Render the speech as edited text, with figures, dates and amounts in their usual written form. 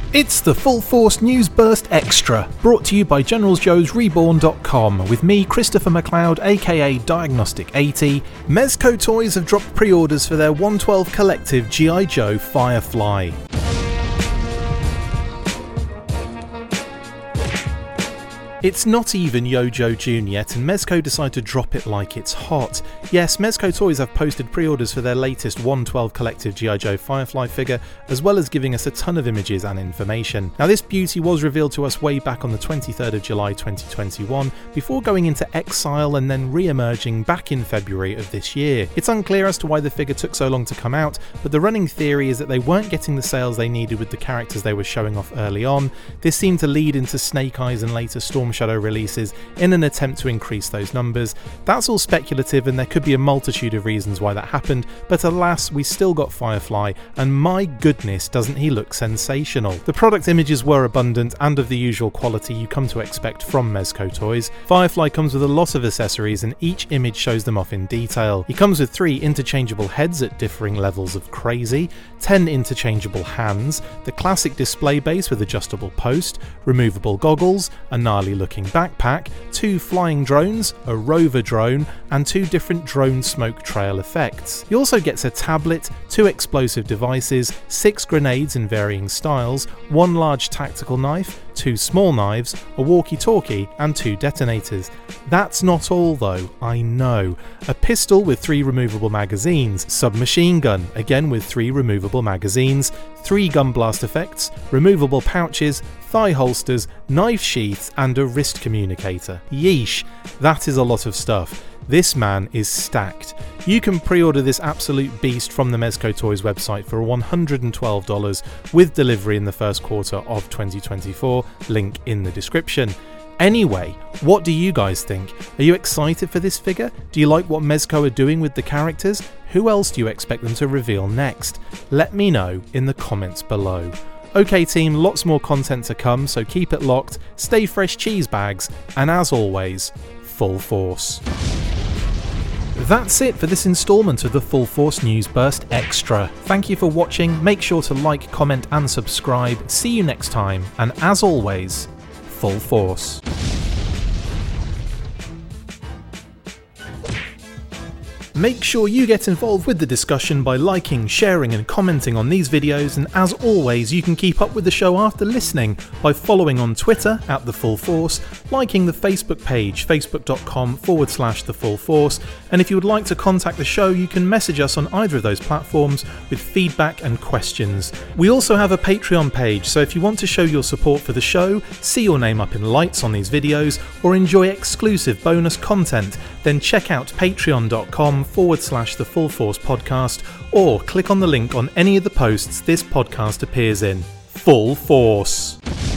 It's the Full Force News Burst Extra, brought to you by GeneralsJoesReborn.com, with me, Christopher McLeod, aka Diagnostic80. Mezco Toys have dropped pre-orders for their 112 Collective G.I. Joe Firefly. It's not even Yo-Jo June yet, and Mezco decide to drop it like it's hot. Yes, Mezco Toys have posted pre-orders for their latest 112 Collective G.I. Joe Firefly figure, as well as giving us a ton of images and information. Now, this beauty was revealed to us way back on the 23rd of July 2021, before going into exile and then re-emerging back in February of this year. It's unclear as to why the figure took so long to come out, but the running theory is that they weren't getting the sales they needed with the characters they were showing off early on. This seemed to lead into Snake Eyes and later Storm Shadow releases in an attempt to increase those numbers. That's all speculative, and there could be a multitude of reasons why that happened, but alas, we still got Firefly, and my goodness, doesn't he look sensational. The product images were abundant and of the usual quality you come to expect from Mezco Toys. Firefly comes with a lot of accessories, and each image shows them off in detail. He comes with 3 interchangeable heads at differing levels of crazy, 10 interchangeable hands, the classic display base with adjustable post, removable goggles, a gnarly looking backpack, 2 flying drones, a rover drone, and 2 different drone smoke trail effects. He also gets a tablet, 2 explosive devices, 6 grenades in varying styles, 1 large tactical knife, 2 small knives, a walkie-talkie, and 2 detonators. That's not all though, I know. A pistol with 3 removable magazines, submachine gun, again with 3 removable magazines, 3 gun blast effects, removable pouches, thigh holsters, knife sheaths, and a wrist communicator. Yeesh, that is a lot of stuff. This man is stacked. You can pre-order this absolute beast from the Mezco Toys website for $112 with delivery in the first quarter of 2024, link in the description. Anyway, what do you guys think? Are you excited for this figure? Do you like what Mezco are doing with the characters? Who else do you expect them to reveal next? Let me know in the comments below. Okay team, lots more content to come, so keep it locked, stay fresh cheese bags, and as always, full force. That's it for this instalment of the Full Force News Burst Extra. Thank you for watching, make sure to like, comment and subscribe. See you next time, and as always, full force. Make sure you get involved with the discussion by liking, sharing and commenting on these videos, and as always you can keep up with the show after listening by following on Twitter @TheFullForce, liking the Facebook page facebook.com/TheFullForce, and if you would like to contact the show you can message us on either of those platforms with feedback and questions. We also have a Patreon page, so if you want to show your support for the show, see your name up in lights on these videos, or enjoy exclusive bonus content, then check out patreon.com/TheFullForce podcast, or click on the link on any of the posts this podcast appears in. Full Force!